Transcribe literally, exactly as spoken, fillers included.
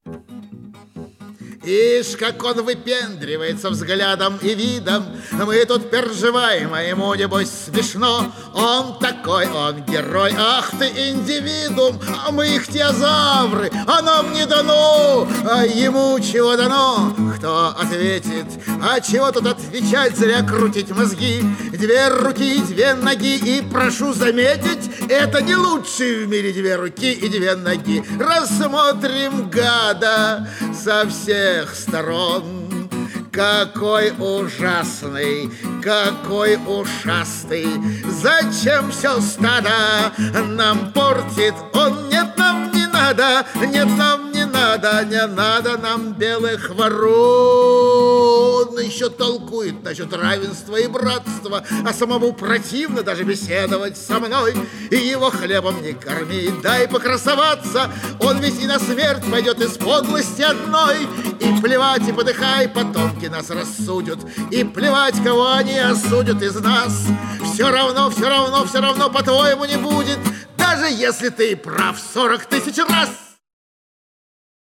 Ишь, как он выпендривается взглядом и видом. Мы тут переживаем, а ему, небось, смешно. Он такой, он герой, ах ты индивидуум. А мы ихтиозавры, а нам не дано. А ему чего дано? Кто ответит? А чего тут отвечать, зря крутить мозги? Две руки, две ноги, и прошу заметить, это не лучшие в мире две руки и две ноги. Рассмотрим гада со всех сторон. Какой ужасный, какой ушастый. Зачем все стадо нам портит он? Нет, нам не надо, нет, нам не надо, не надо нам белых ворон. Еще толкует насчет равенства и братства, а самому противно даже беседовать со мной. И его хлебом не корми, дай покрасоваться. Он ведь и на смерть пойдет из подлости одной. И плевать, и подыхай, потомки нас рассудят. И плевать, кого они осудят из нас. Все равно, все равно, все равно, по-твоему, не будет, даже если ты прав сорок тысяч раз.